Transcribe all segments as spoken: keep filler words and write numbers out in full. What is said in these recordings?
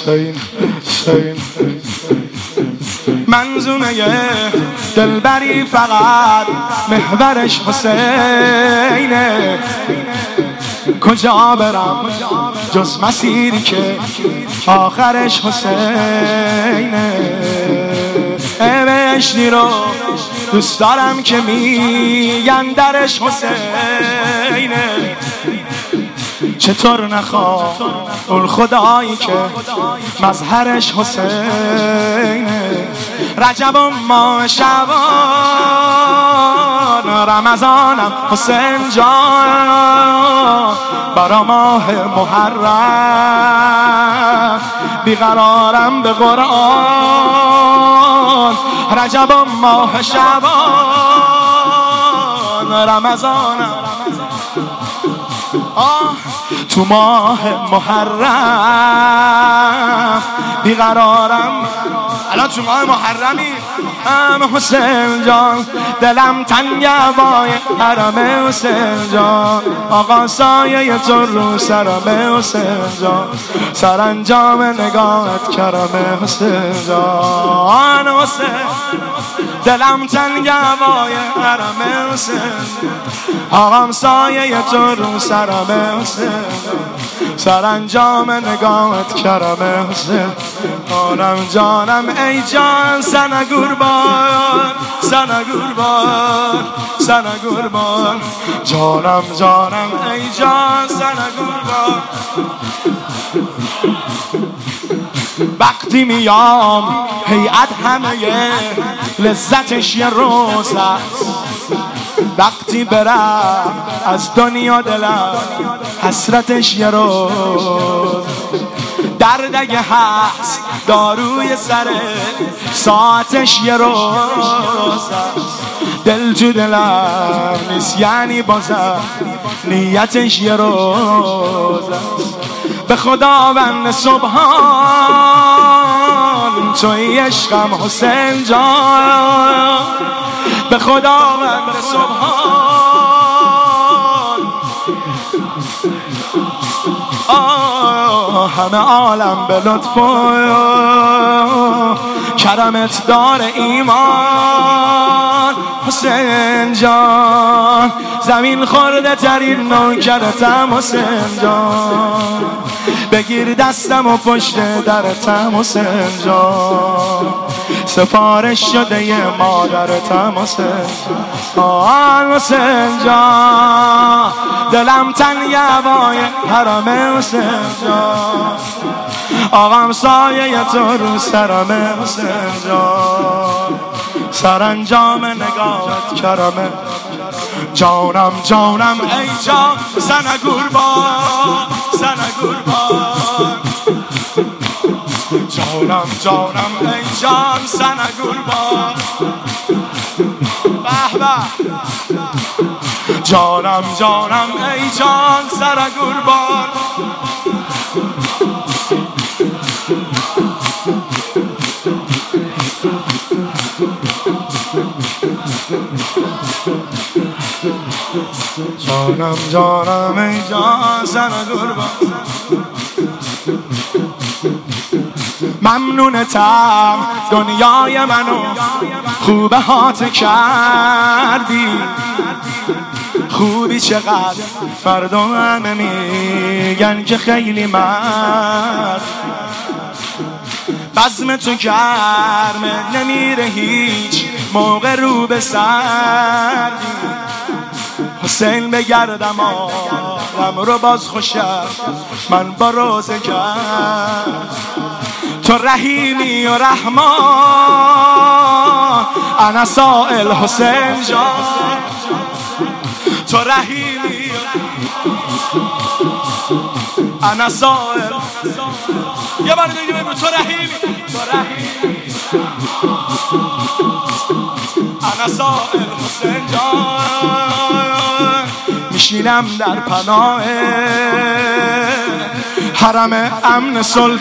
حسین حسین منظومه دلبری فقط محورش حسینه. کجا برم جز مسیری که آخرش حسینه. بهشتی رو دوست دارم که میگن درش حسینه. چطور نخواه اون خدایی که مظهرش حسینه. رجب و ماه شعبان رمضانم حسین جان. برا ماه محرم بیقرارم به قرآن. رجب و ماه شعبان رمضانم آه تو ماه محرم بیقرارم. الان تو ماه محرمی ام حسین جان. دلم تنگ وای حرم حسین جان. آقا سایه تو رو سرم حسین جان. سرانجام نگاهت کرم حسین جان. حسین دلم تنگ وای حرم حسین. آقا سایه تو رو سرم حسین. سرانجام نگاهت کرم حسین. جانم جانم ای جان سنه قربان سنه قربان سنه قربان. جانم جانم ای جان سنه قربان. وقتی میام هیئت همه لذتش یه روز است. وقتی برم از دنیا دلم حسرتش یه روز. دردگه هست داروی سر ساعتش یه روز است. دل تو دلم نیست یعنی بازم نیتش یه روز است. به خداوند سبحان توی عشقم حسین جان. به خداوند سبحان آه همه عالم به لطف کرمت دار ایمان. حسین جان زمین خورده ترین نوکرتم حسین جان. بگیر دستم و پشت درتم حسین جان. سفارش شده ی مادرتم حسین جان. حسین جان دلم تنگ وای حرم حسین جان. آقام سایه تو رو سرم حسین جان. سرانجام نگاهت کرمه. جانم جانم ای جان سنه قربان سنه قربان. جانم جانم ای جان سنه قربان. به به. جانم جانم ای جان سنه قربان. جانم جانم ای جان سنه قربان. ممنونتم دنیای منو خوبه هات کردی. خوبی چقدر مردم همه میگن که خیلی مرد. بزم تو گرمه نمیره هیچ موقع رو به سردی. حسین بگردم آدم رو باز خوشم من با روزه کرد. تو رحیمی و رحمان انا سائل حسین جان. تو رحیمی انا سائل. یه بار دیگه بگو تو رحیمی تو رحیمی انا سائل حسین جان. میشینم در پناه حرم امن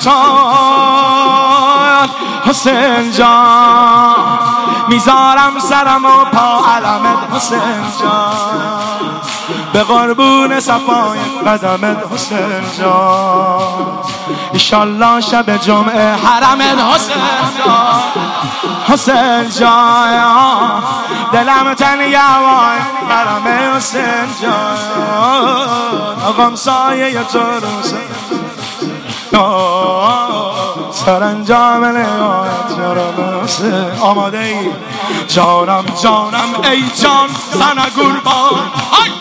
سلطان حسین جان. میذارم سرم و پا علمت حسین جان. به قربون صفای قدمت حسین جان. ایشالله شب جمعه حرم حسین جان حسین جان دلم تنگه وای حرم حسین جان آقام سایه تو روزه سرانجام نگاهت یارم حسین آماده ای جانم جانم ای جان زن قربان